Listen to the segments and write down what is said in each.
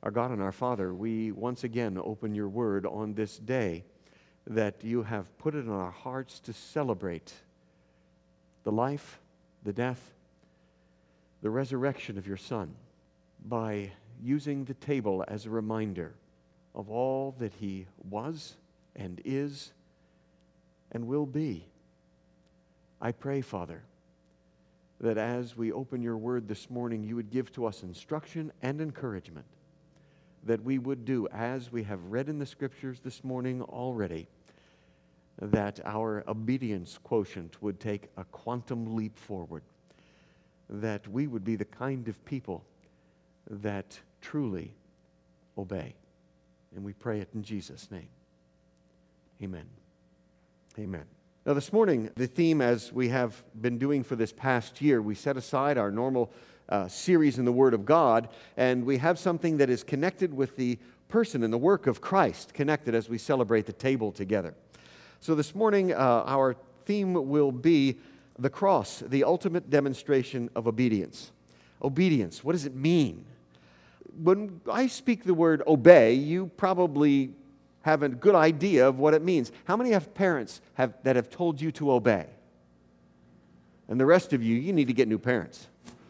Our God and our Father, we once again open your word on this day that you have put it in our hearts to celebrate the life, the death, the resurrection of your Son by using the table as a reminder of all that he was and is and will be. I pray, Father, that as we open your word this morning, you would give to us instruction and encouragement, that we would do as we have read in the Scriptures this morning already, that our obedience quotient would take a quantum leap forward, that we would be the kind of people that truly obey. And we pray it in Jesus' name. Amen. Amen. Now this morning, the theme, as we have been doing for this past year, we set aside our normal series in the Word of God, and we have something that is connected with the person and the work of Christ, connected as we celebrate the table together. So this morning, our theme will be the cross, the ultimate demonstration of obedience. Obedience, what does it mean? When I speak the word obey, you probably have a good idea of what it means. How many have parents that have told you to obey? And the rest of you need to get new parents.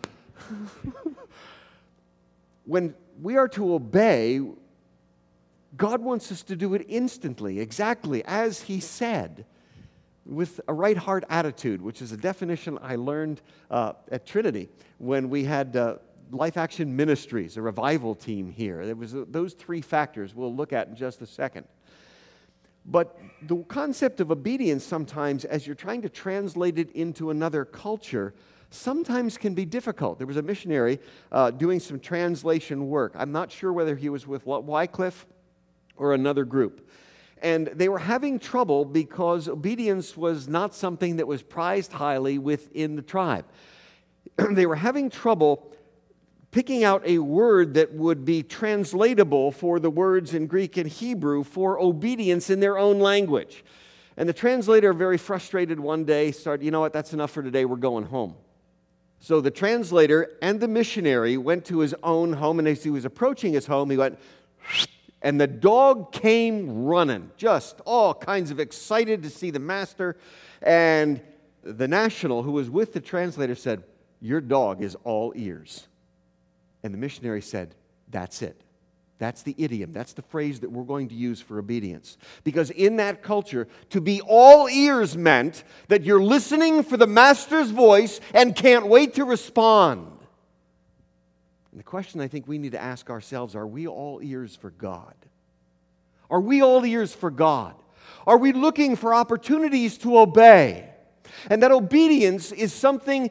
When we are to obey, God wants us to do it instantly, exactly as He said, with a right heart attitude, which is a definition I learned at Trinity when we had Life Action Ministries, a revival team here. There was those three factors we'll look at in just a second. But the concept of obedience sometimes, as you're trying to translate it into another culture, sometimes can be difficult. There was a missionary doing some translation work. I'm not sure whether he was with Wycliffe or another group. And they were having trouble because obedience was not something that was prized highly within the tribe. They were having trouble picking out a word that would be translatable for the words in Greek and Hebrew for obedience in their own language. And the translator, very frustrated one day, started, you know what, that's enough for today, we're going home. So the translator and the missionary went to his own home, and as he was approaching his home, he went, and the dog came running, just all kinds of excited to see the master. And the national who was with the translator said, "Your dog is all ears." And the missionary said, "That's it. That's the idiom. That's the phrase that we're going to use for obedience." Because in that culture, to be all ears meant that you're listening for the master's voice and can't wait to respond. And the question I think we need to ask ourselves, are we all ears for God? Are we all ears for God? Are we looking for opportunities to obey? And that obedience is something.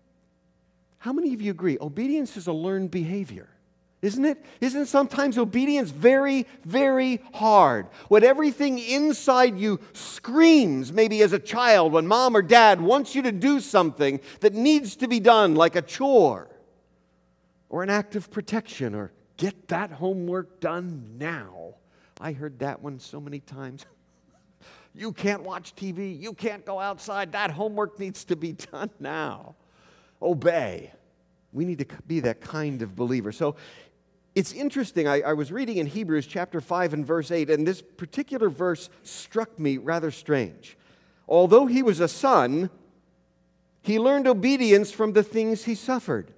How many of you agree? Obedience is a learned behavior, isn't it? Isn't sometimes obedience very, very hard? When everything inside you screams, maybe as a child, when mom or dad wants you to do something that needs to be done, like a chore, or an act of protection, or get that homework done now. I heard that one so many times. You can't watch TV, you can't go outside, that homework needs to be done now. Obey. We need to be that kind of believer. So it's interesting. I was reading in Hebrews chapter 5 and verse 8, and this particular verse struck me rather strange. Although he was a son, he learned obedience from the things he suffered.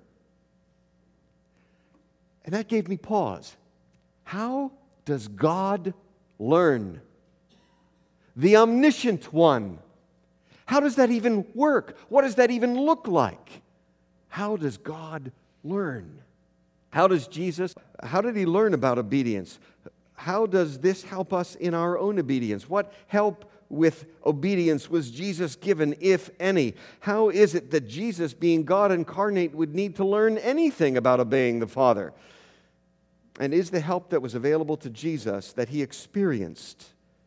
And that gave me pause. How does God learn? The omniscient one. How does that even work? What does that even look like? How does God learn? How did he learn about obedience? How does this help us in our own obedience? What help with obedience was Jesus given, if any? How is it that Jesus, being God incarnate, would need to learn anything about obeying the Father? And is the help that was available to Jesus that he experienced,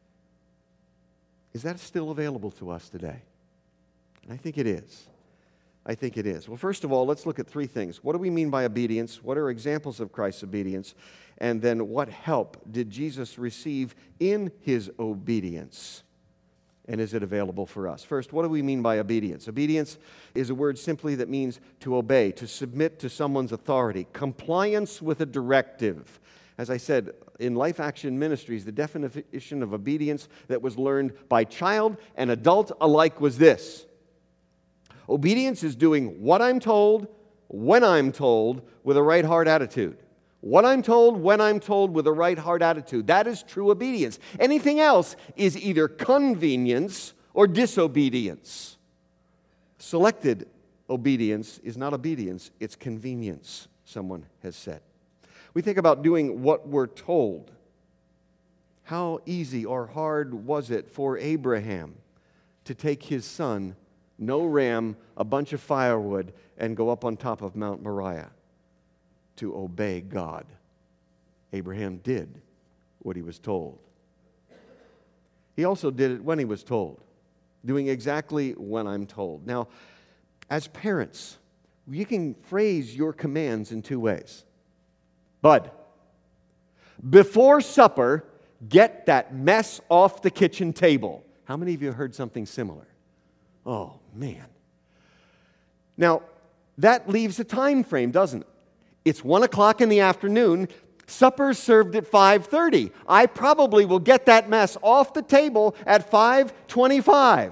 is that still available to us today? And I think it is. I think it is. Well, first of all, let's look at three things. What do we mean by obedience? What are examples of Christ's obedience? And then what help did Jesus receive in his obedience? And is it available for us? First, what do we mean by obedience? Obedience is a word simply that means to obey, to submit to someone's authority, compliance with a directive. As I said, in Life Action Ministries, the definition of obedience that was learned by child and adult alike was this: obedience is doing what I'm told, when I'm told, with a right heart attitude. What I'm told, when I'm told, with a right heart attitude. That is true obedience. Anything else is either convenience or disobedience. Selected obedience is not obedience, it's convenience, someone has said. We think about doing what we're told. How easy or hard was it for Abraham to take his son, no ram, a bunch of firewood, and go up on top of Mount Moriah to obey God? Abraham did what he was told. He also did it when he was told, doing exactly when I'm told. Now, as parents, you can phrase your commands in two ways. Bud, before supper, get that mess off the kitchen table. How many of you heard something similar? Oh, man. Now, that leaves a time frame, doesn't it? It's 1 o'clock in the afternoon. Supper's served at 5:30. I probably will get that mess off the table at 5:25.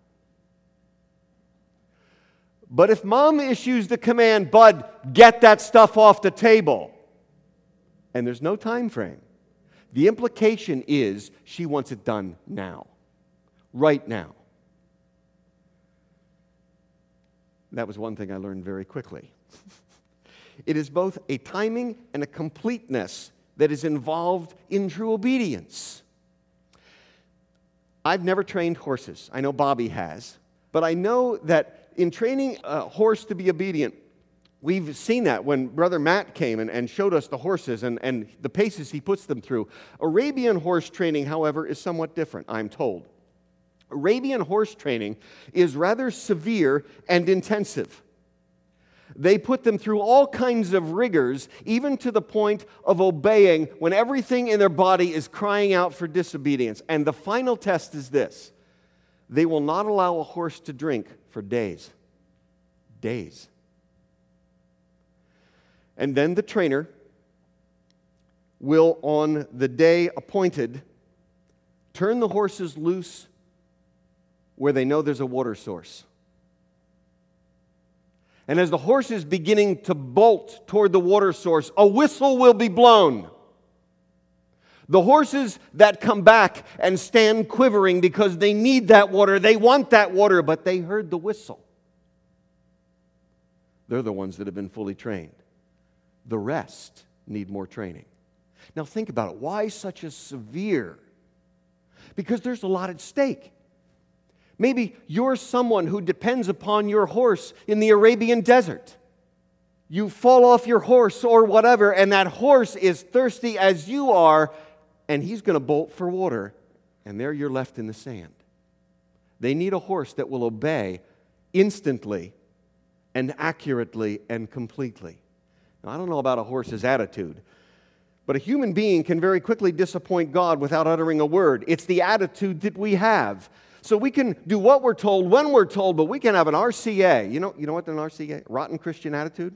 But if Mom issues the command, Bud, get that stuff off the table, and there's no time frame, the implication is she wants it done now, right now. That was one thing I learned very quickly. It is both a timing and a completeness that is involved in true obedience. I've never trained horses. I know Bobby has. But I know that in training a horse to be obedient, we've seen that when Brother Matt came and showed us the horses and the paces he puts them through. Arabian horse training, however, is somewhat different, I'm told. Arabian horse training is rather severe and intensive. They put them through all kinds of rigors, even to the point of obeying when everything in their body is crying out for disobedience. And the final test is this: they will not allow a horse to drink for days. Days. And then the trainer will, on the day appointed, turn the horses loose where they know there's a water source. And as the horse is beginning to bolt toward the water source, a whistle will be blown. The horses that come back and stand quivering because they need that water, they want that water, but they heard the whistle, they're the ones that have been fully trained. The rest need more training. Now think about it. Why such a severe? Because there's a lot at stake. Maybe you're someone who depends upon your horse in the Arabian desert. You fall off your horse or whatever, and that horse is thirsty as you are, and he's going to bolt for water, and there you're left in the sand. They need a horse that will obey instantly and accurately and completely. Now, I don't know about a horse's attitude, but a human being can very quickly disappoint God without uttering a word. It's the attitude that we have. So we can do what we're told when we're told, but we can have an RCA. You know what an RCA? Rotten Christian attitude?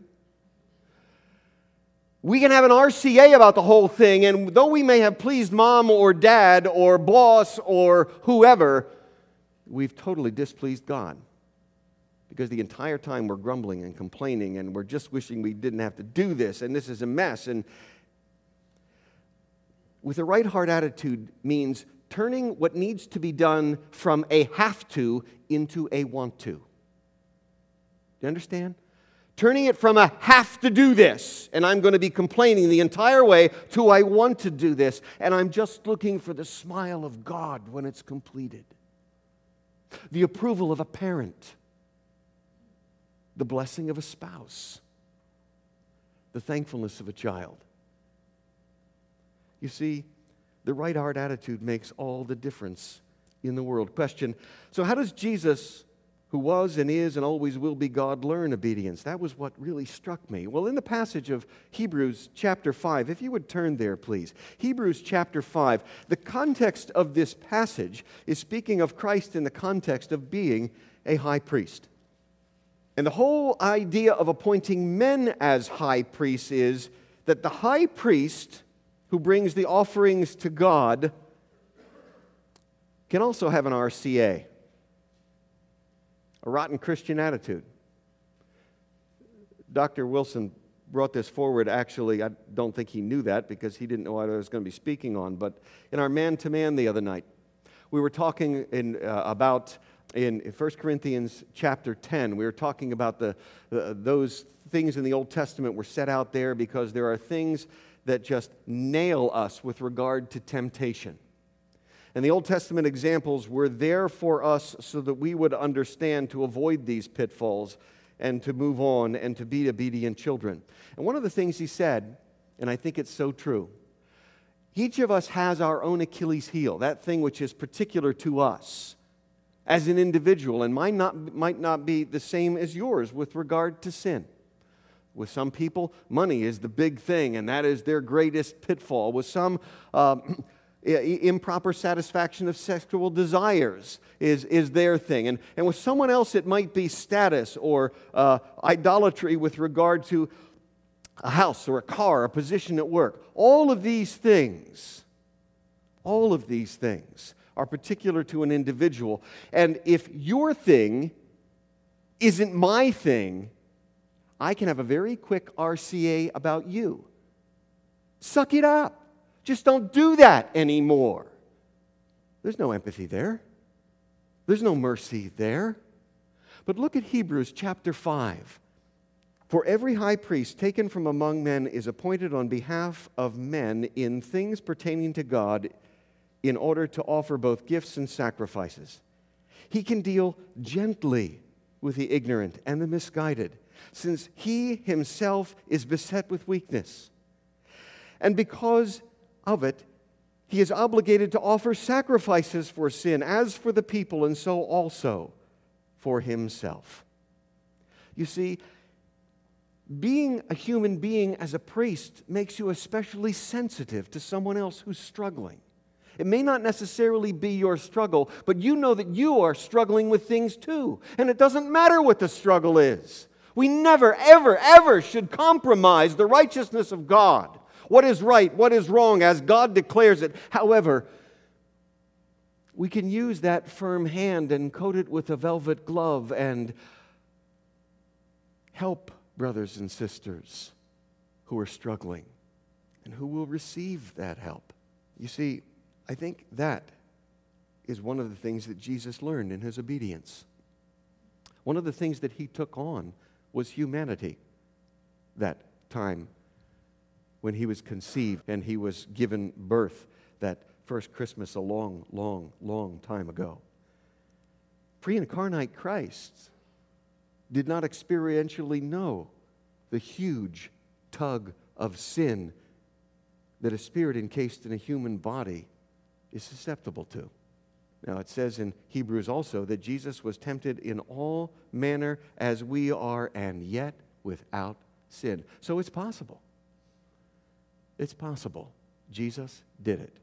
We can have an RCA about the whole thing, and though we may have pleased mom or dad or boss or whoever, we've totally displeased God. Because the entire time we're grumbling and complaining, and we're just wishing we didn't have to do this, and this is a mess. And with a right heart attitude means turning what needs to be done from a have to into a want to. Do you understand? Turning it from a have to do this, and I'm going to be complaining the entire way, to I want to do this, and I'm just looking for the smile of God when it's completed. The approval of a parent. The blessing of a spouse. The thankfulness of a child. You see, the right heart attitude makes all the difference in the world. Question: so how does Jesus, who was and is and always will be God, learn obedience? That was what really struck me. Well, in the passage of Hebrews chapter 5, if you would turn there, please. Hebrews chapter 5. The context of this passage is speaking of Christ in the context of being a high priest. And the whole idea of appointing men as high priests is that the high priest who brings the offerings to God can also have an RCA, a rotten Christian attitude. Dr. Wilson brought this forward. Actually, I don't think he knew that because he didn't know what I was going to be speaking on. But in our man-to-man the other night, we were talking about in 1 Corinthians chapter 10, we were talking about those things in the Old Testament were set out there because there are things that just nail us with regard to temptation. And the Old Testament examples were there for us so that we would understand to avoid these pitfalls and to move on and to be obedient children. And one of the things he said, and I think it's so true, each of us has our own Achilles heel, that thing which is particular to us as an individual and might not be the same as yours with regard to sin. With some people, money is the big thing, and that is their greatest pitfall. With some, improper satisfaction of sexual desires is their thing. And with someone else, it might be status or idolatry with regard to a house or a car, a position at work. All of these things are particular to an individual. And if your thing isn't my thing, I can have a very quick RCA about you. Suck it up. Just don't do that anymore. There's no empathy there. There's no mercy there. But look at Hebrews chapter 5. For every high priest taken from among men is appointed on behalf of men in things pertaining to God in order to offer both gifts and sacrifices. He can deal gently with the ignorant and the misguided, since he himself is beset with weakness. And because of it, he is obligated to offer sacrifices for sin, as for the people, and so also for himself. You see, being a human being as a priest makes you especially sensitive to someone else who's struggling. It may not necessarily be your struggle, but you know that you are struggling with things too. And it doesn't matter what the struggle is. We never, ever, ever should compromise the righteousness of God. What is right, what is wrong, as God declares it. However, we can use that firm hand and coat it with a velvet glove and help brothers and sisters who are struggling and who will receive that help. You see, I think that is one of the things that Jesus learned in his obedience. One of the things that he took on was humanity that time when he was conceived and he was given birth that first Christmas a long, long, long time ago. Pre-incarnate Christ did not experientially know the huge tug of sin that a spirit encased in a human body is susceptible to. Now, it says in Hebrews also that Jesus was tempted in all manner as we are, and yet without sin. So it's possible. It's possible. Jesus did it.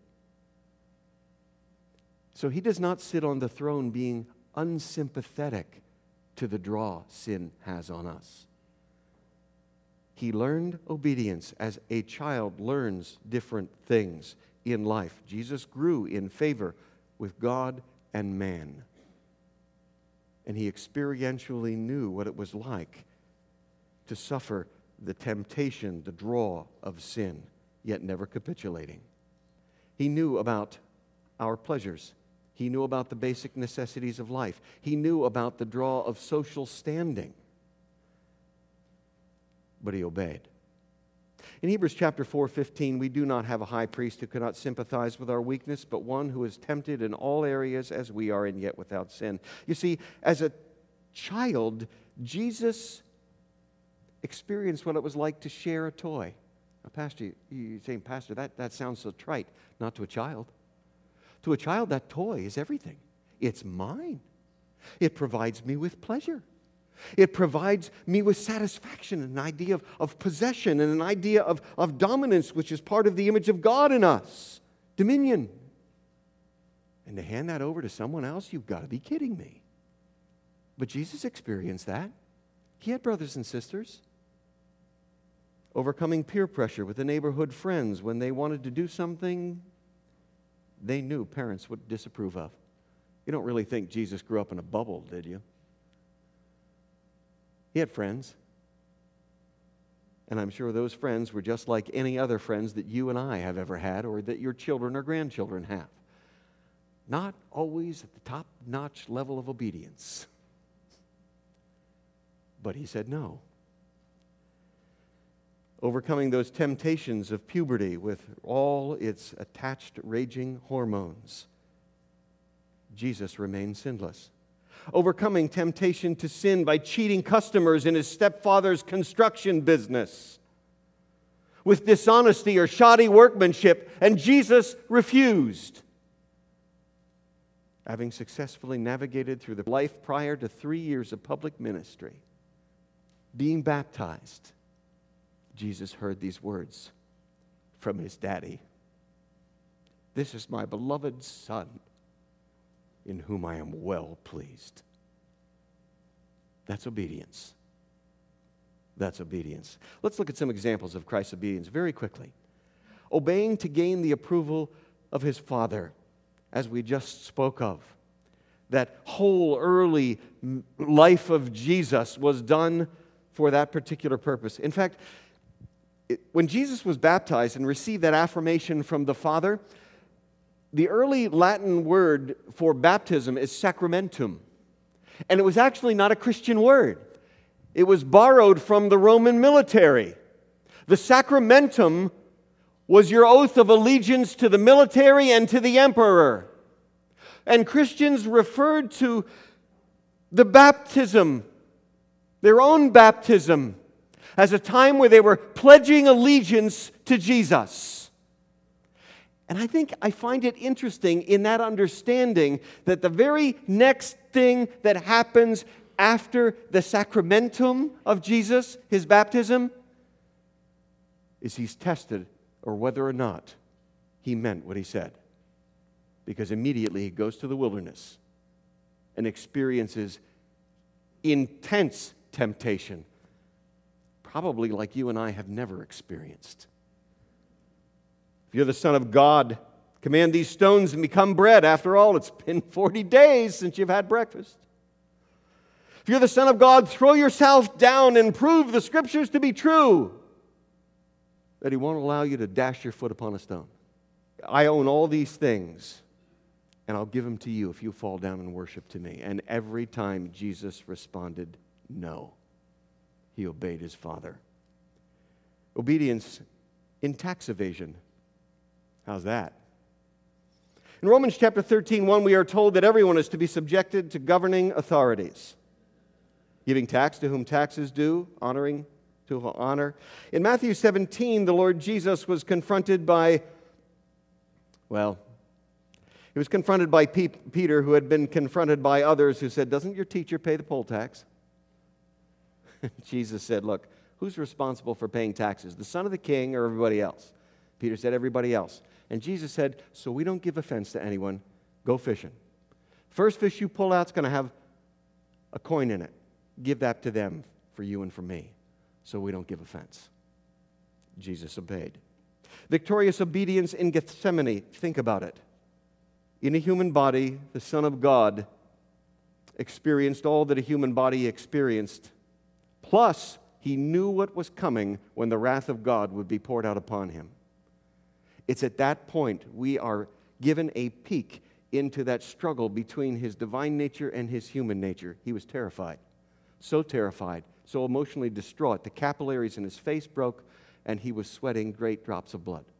So he does not sit on the throne being unsympathetic to the draw sin has on us. He learned obedience as a child learns different things in life. Jesus grew in favor with God and man. And he experientially knew what it was like to suffer the temptation, the draw of sin, yet never capitulating. He knew about our pleasures. He knew about the basic necessities of life. He knew about the draw of social standing. But he obeyed. In Hebrews chapter 4:15, we do not have a high priest who cannot sympathize with our weakness, but one who is tempted in all areas as we are, and yet without sin. You see, as a child, Jesus experienced what it was like to share a toy. Now, Pastor, you're saying, Pastor, that sounds so trite. Not to a child. To a child, that toy is everything. It's mine. It provides me with pleasure. It provides me with satisfaction, an idea of possession, and an idea of dominance, which is part of the image of God in us. Dominion. And to hand that over to someone else, you've got to be kidding me. But Jesus experienced that. He had brothers and sisters. overcoming peer pressure with the neighborhood friends when they wanted to do something they knew parents would disapprove of. You don't really think Jesus grew up in a bubble, did you? He had friends. And I'm sure those friends were just like any other friends that you and I have ever had or that your children or grandchildren have. Not always at the top-notch level of obedience. But he said no. Overcoming those temptations of puberty with all its attached raging hormones, Jesus remained sinless. Overcoming temptation to sin by cheating customers in his stepfather's construction business with dishonesty or shoddy workmanship, and Jesus refused. Having successfully navigated through the life prior to 3 years of public ministry, being baptized, Jesus heard these words from his daddy. "This is my beloved Son, in whom I am well pleased." That's obedience. That's obedience. Let's look at some examples of Christ's obedience very quickly. Obeying to gain the approval of his Father, as we just spoke of. That whole early life of Jesus was done for that particular purpose. In fact, when Jesus was baptized and received that affirmation from the Father, the early Latin word for baptism is sacramentum. And it was actually not a Christian word. It was borrowed from the Roman military. The sacramentum was your oath of allegiance to the military and to the emperor. And Christians referred to the baptism, their own baptism, as a time where they were pledging allegiance to Jesus. And I find it interesting in that understanding that the very next thing that happens after the sacramentum of Jesus, his baptism, is he's tested or whether or not he meant what he said. Because immediately he goes to the wilderness and experiences intense temptation, probably like you and I have never experienced. If you're the Son of God, command these stones and become bread. After all, it's been 40 days since you've had breakfast. If you're the Son of God, throw yourself down and prove the Scriptures to be true, that he won't allow you to dash your foot upon a stone. I own all these things, and I'll give them to you if you fall down and worship to me. And every time Jesus responded, no. He obeyed his Father. Obedience in tax evasion. How's that? In Romans chapter 13:1, we are told that everyone is to be subjected to governing authorities, giving tax to whom tax is due, honoring to whom honor. In Matthew 17, the Lord Jesus was confronted by, he was confronted by Peter, who had been confronted by others who said, "Doesn't your teacher pay the poll tax?" Jesus said, "Look, who's responsible for paying taxes, the son of the king or everybody else?" Peter said, "Everybody else." And Jesus said, "So we don't give offense to anyone. Go fishing. First fish you pull out's going to have a coin in it. Give that to them for you and for me, so we don't give offense." Jesus obeyed. Victorious obedience in Gethsemane. Think about it. In a human body, the Son of God experienced all that a human body experienced. Plus, he knew what was coming when the wrath of God would be poured out upon him. It's at that point we are given a peek into that struggle between his divine nature and his human nature. He was terrified, so emotionally distraught. The capillaries in his face broke, and he was sweating great drops of blood.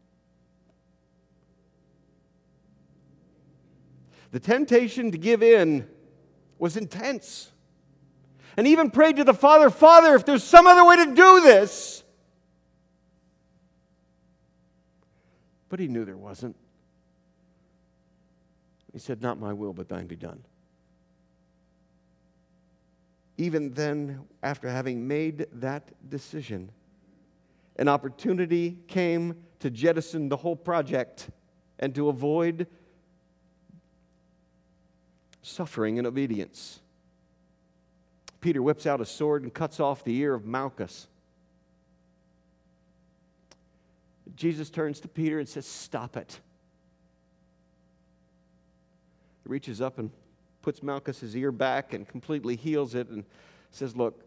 The temptation to give in was intense. And he even prayed to the Father, "Father, if there's some other way to do this." But he knew there wasn't. He said, "Not my will, but thine be done." Even then, after having made that decision, an opportunity came to jettison the whole project and to avoid suffering in obedience. Peter whips out a sword and cuts off the ear of Malchus. Jesus turns to Peter and says, "Stop it." He reaches up and puts Malchus's ear back and completely heals it and says, "Look,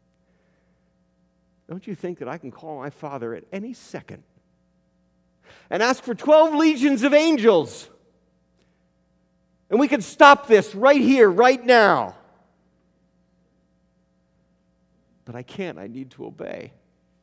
don't you think that I can call my Father at any second and ask for 12 legions of angels, and we could stop this right here, right now? But I can't. I need to obey."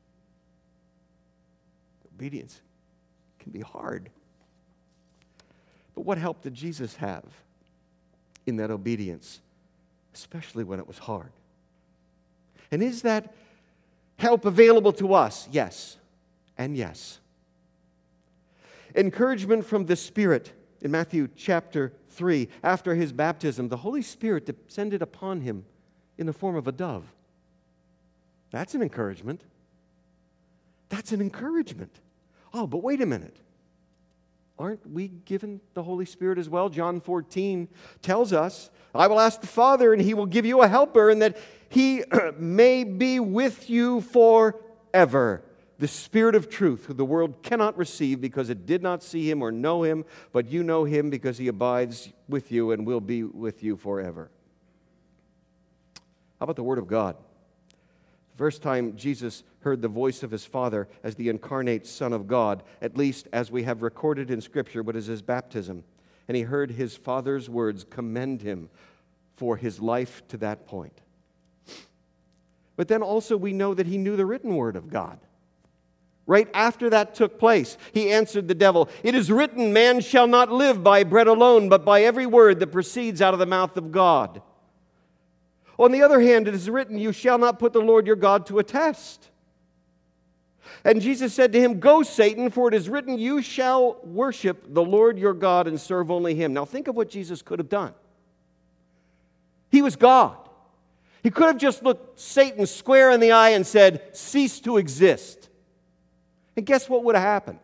Obedience can be hard. But what help did Jesus have in that obedience, especially when it was hard? And is that help available to us? Yes, and yes. Encouragement from the Spirit. In Matthew chapter 3, after his baptism, the Holy Spirit descended upon him in the form of a dove. That's an encouragement. That's an encouragement. Oh, but wait a minute. Aren't we given the Holy Spirit as well? John 14 tells us, "I will ask the Father, and He will give you a helper, and that He may be with you forever. The Spirit of truth, who the world cannot receive because it did not see Him or know Him, but you know Him because He abides with you and will be with you forever." How about the Word of God? The first time Jesus heard the voice of His Father as the incarnate Son of God, at least as we have recorded in Scripture, what is His baptism. And He heard His Father's words commend Him for His life to that point. But then also we know that He knew the written Word of God. Right after that took place, He answered the devil, "It is written, man shall not live by bread alone, but by every word that proceeds out of the mouth of God. On the other hand, it is written, you shall not put the Lord your God to a test." And Jesus said to him, "Go, Satan, for it is written, you shall worship the Lord your God and serve only Him." Now think of what Jesus could have done. He was God. He could have just looked Satan square in the eye and said, "Cease to exist." And guess what would have happened?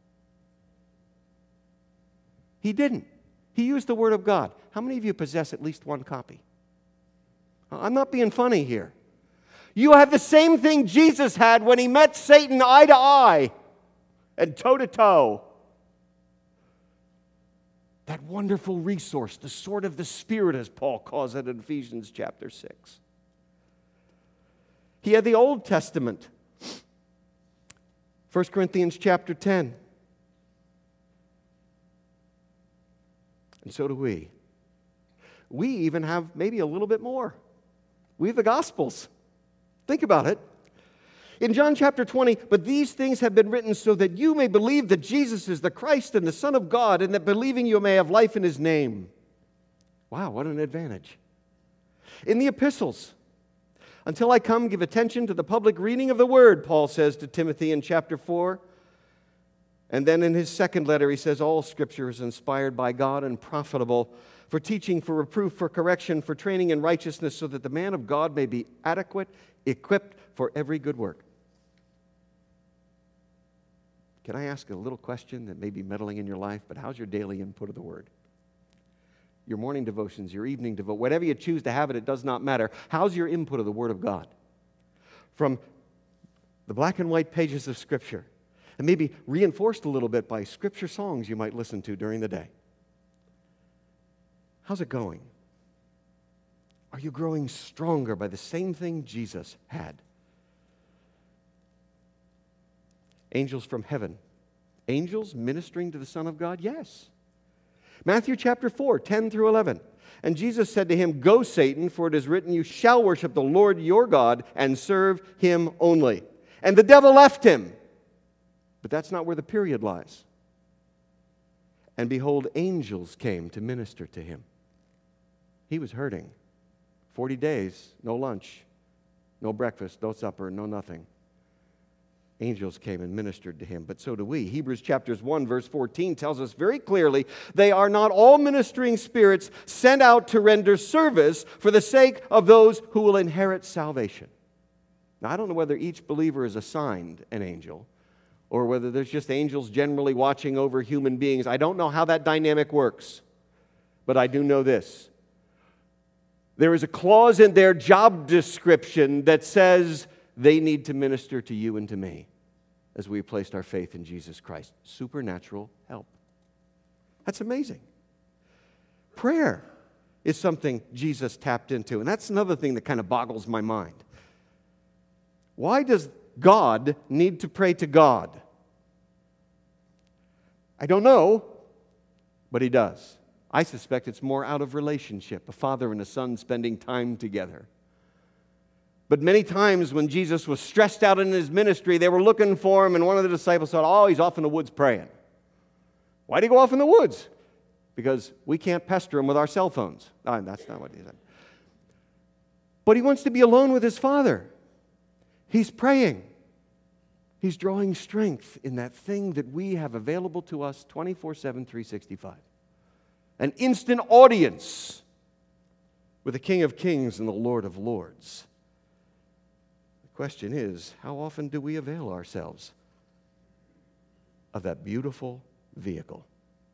He didn't. He used the Word of God. How many of you possess at least one copy? I'm not being funny here. You have the same thing Jesus had when He met Satan eye to eye and toe to toe. That wonderful resource, the sword of the Spirit, as Paul calls it in Ephesians chapter 6. He had the Old Testament. 1 Corinthians chapter 10. And so do we. We even have maybe a little bit more. We have the Gospels. Think about it. In John chapter 20, "But these things have been written so that you may believe that Jesus is the Christ and the Son of God, and that believing you may have life in His name." Wow, what an advantage. In the epistles, "Until I come, give attention to the public reading of the Word," Paul says to Timothy in chapter 4. And then in his second letter, he says, "All Scripture is inspired by God and profitable for teaching, for reproof, for correction, for training in righteousness, so that the man of God may be adequate, equipped for every good work." Can I ask a little question that may be meddling in your life, but how's your daily input of the Word? Your morning devotions, your evening devotion, whatever you choose to have it does not matter. How's your input of the Word of God? From the black and white pages of Scripture, and maybe reinforced a little bit by Scripture songs you might listen to during the day. How's it going? Are you growing stronger by the same thing Jesus had? Angels from heaven. Angels ministering to the Son of God? Yes. Matthew chapter 4, 10 through 11. "And Jesus said to him, Go, Satan, for it is written, you shall worship the Lord your God and serve Him only. And the devil left him." But that's not where the period lies. "And behold, angels came to minister to him." He was hurting. 40 days, no lunch, no breakfast, no supper, no nothing. Angels came and ministered to him, but so do we. Hebrews chapters 1, verse 14 tells us very clearly, "They are not all ministering spirits sent out to render service for the sake of those who will inherit salvation." Now, I don't know whether each believer is assigned an angel, or whether there's just angels generally watching over human beings. I don't know how that dynamic works, but I do know this. There is a clause in their job description that says they need to minister to you and to me. as we placed our faith in Jesus Christ. Supernatural help. That's amazing. Prayer is something Jesus tapped into, and that's another thing that kind of boggles my mind. Why does God need to pray to God? I don't know, but he does. I suspect it's more out of relationship, a father and a son spending time together. But many times when Jesus was stressed out in his ministry, they were looking for him, and one of the disciples thought, oh, he's off in the woods praying. Why'd he go off in the woods? Because we can't pester him with our cell phones. No, that's not what he said. But he wants to be alone with his Father. He's praying. He's drawing strength in that thing that we have available to us 24/7, 365. An instant audience with the King of Kings and the Lord of Lords. The question is, how often do we avail ourselves of that beautiful vehicle?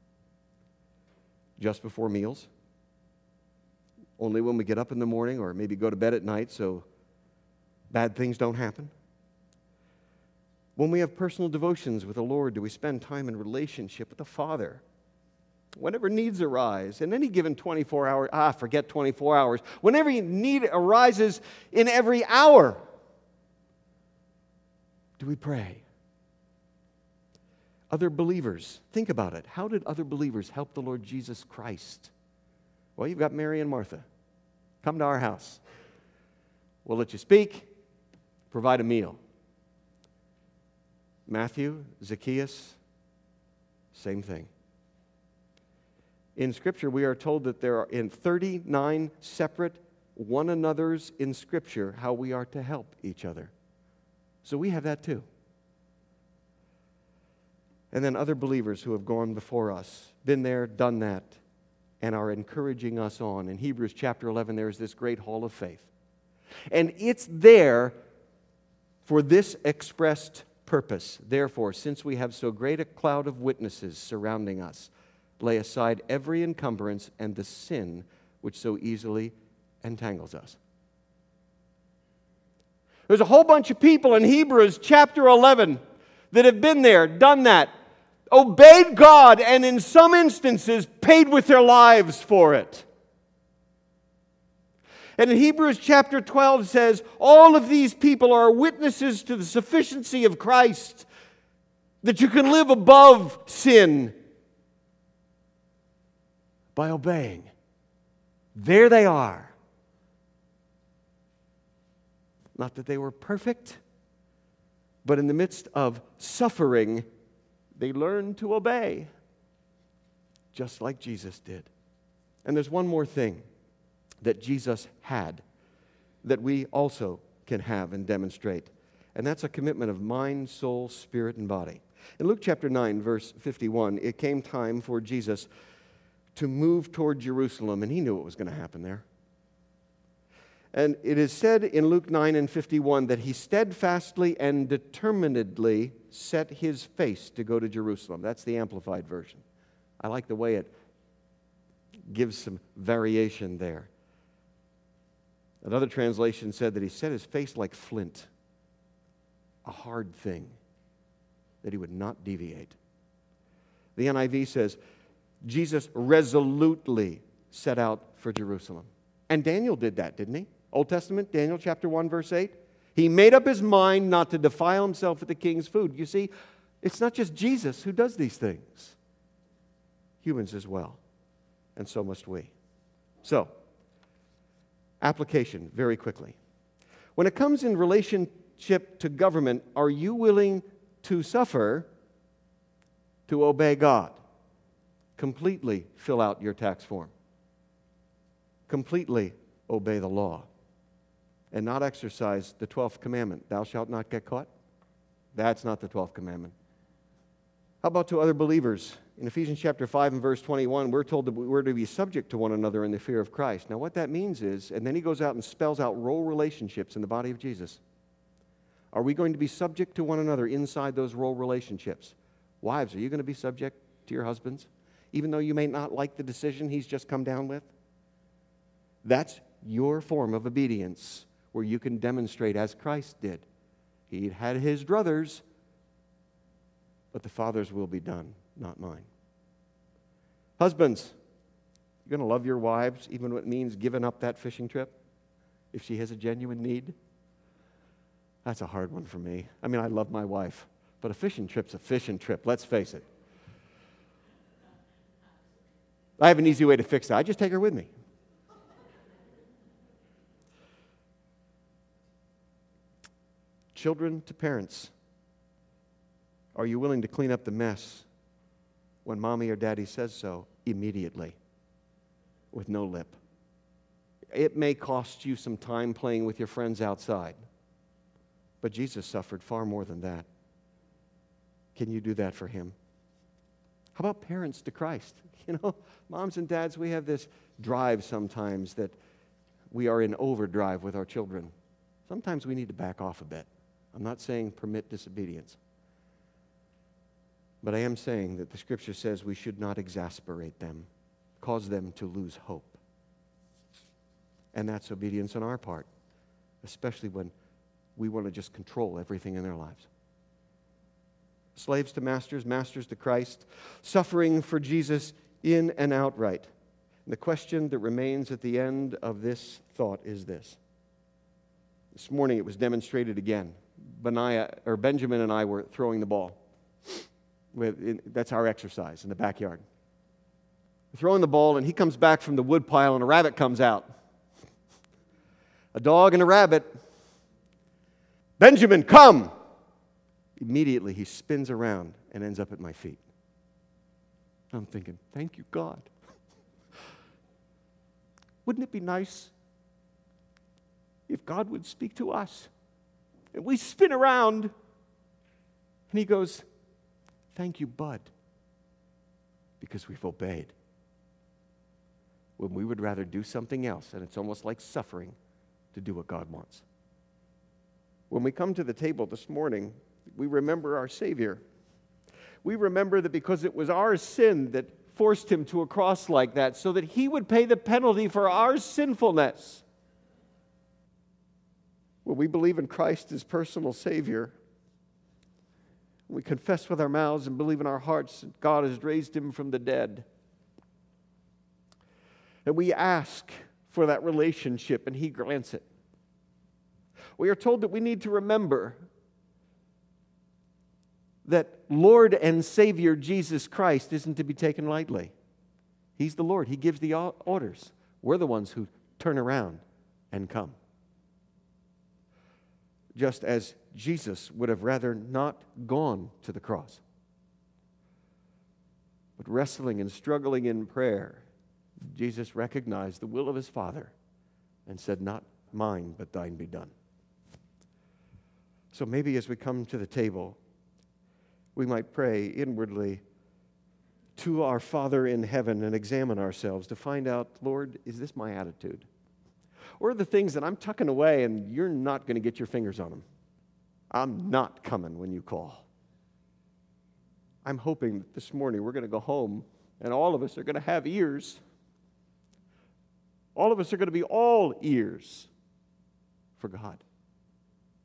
Just before meals? Only when we get up in the morning or maybe go to bed at night so bad things don't happen? When we have personal devotions with the Lord, do we spend time in relationship with the Father? Whenever needs arise, in any given 24 hours, forget 24 hours, whenever need arises in every hour, do we pray? Other believers, think about it. How did other believers help the Lord Jesus Christ? Well, you've got Mary and Martha. Come to our house. We'll let you speak, provide a meal. Matthew, Zacchaeus, same thing. In Scripture, we are told that there are in 39 separate one another's in Scripture how we are to help each other. So we have that too. And then other believers who have gone before us, been there, done that, and are encouraging us on. In Hebrews chapter 11, there is this great hall of faith. And it's there for this expressed purpose. Therefore, since we have so great a cloud of witnesses surrounding us, lay aside every encumbrance and the sin which so easily entangles us. There's a whole bunch of people in Hebrews chapter 11 that have been there, done that, obeyed God, and in some instances paid with their lives for it. And in Hebrews chapter 12 says, all of these people are witnesses to the sufficiency of Christ, that you can live above sin by obeying. There they are. Not that they were perfect, but in the midst of suffering, they learned to obey, just like Jesus did. And there's one more thing that Jesus had that we also can have and demonstrate, and that's a commitment of mind, soul, spirit, and body. In Luke chapter 9, verse 51, it came time for Jesus to move toward Jerusalem, and he knew what was going to happen there. And it is said in Luke 9 and 51 that he steadfastly and determinedly set his face to go to Jerusalem. That's the Amplified Version. I like the way it gives some variation there. Another translation said that he set his face like flint, a hard thing, that he would not deviate. The NIV says, Jesus resolutely set out for Jerusalem. And Daniel did that, didn't he? Old Testament, Daniel chapter 1, verse 8. He made up his mind not to defile himself with the king's food. You see, it's not just Jesus who does these things. Humans as well. And so must we. So, application very quickly. When it comes in relationship to government, are you willing to suffer to obey God? Completely fill out your tax form. Completely obey the law. And not exercise the 12th commandment. Thou shalt not get caught. That's not the 12th commandment. How about to other believers? In Ephesians chapter 5 and verse 21, we're told that we're to be subject to one another in the fear of Christ. Now what that means is, and then he goes out and spells out role relationships in the body of Jesus. Are we going to be subject to one another inside those role relationships? Wives, are you going to be subject to your husbands? Even though you may not like the decision he's just come down with? That's your form of obedience where you can demonstrate as Christ did. He had his druthers, but the Father's will be done, not mine. Husbands, you're going to love your wives, even when it means giving up that fishing trip, if she has a genuine need? That's a hard one for me. I mean, I love my wife, but a fishing trip's a fishing trip, let's face it. I have an easy way to fix that. I just take her with me. Children to parents, are you willing to clean up the mess when mommy or daddy says so immediately with no lip? It may cost you some time playing with your friends outside, but Jesus suffered far more than that. Can you do that for him? How about parents to Christ? You know, moms and dads, we have this drive sometimes that we are in overdrive with our children. Sometimes we need to back off a bit. I'm not saying permit disobedience. But I am saying that the Scripture says we should not exasperate them, cause them to lose hope. And that's obedience on our part, especially when we want to just control everything in their lives. Slaves to masters, masters to Christ, suffering for Jesus in and outright. And the question that remains at the end of this thought is this. This morning it was demonstrated again. Benjamin and I were throwing the ball. That's our exercise in the backyard. We're throwing the ball, and he comes back from the wood pile, and a rabbit comes out. A dog and a rabbit. Benjamin, come! Immediately he spins around and ends up at my feet. I'm thinking, thank you, God. Wouldn't it be nice if God would speak to us? And we spin around, and he goes, thank you, bud, because we've obeyed. When we would rather do something else, and it's almost like suffering to do what God wants. When we come to the table this morning, we remember our Savior. We remember that because it was our sin that forced him to a cross like that, so that he would pay the penalty for our sinfulness. When we believe in Christ as personal Savior, we confess with our mouths and believe in our hearts that God has raised him from the dead. And we ask for that relationship, and he grants it. We are told that we need to remember that Lord and Savior Jesus Christ isn't to be taken lightly. He's the Lord. He gives the orders. We're the ones who turn around and come. Just as Jesus would have rather not gone to the cross, but wrestling and struggling in prayer, Jesus recognized the will of his Father and said, not mine, but thine be done. So maybe as we come to the table, we might pray inwardly to our Father in heaven and examine ourselves to find out, Lord, is this my attitude? Or are the things that I'm tucking away and you're not going to get your fingers on them? I'm not coming when you call. I'm hoping that this morning we're going to go home and all of us are going to have ears. All of us are going to be all ears for God.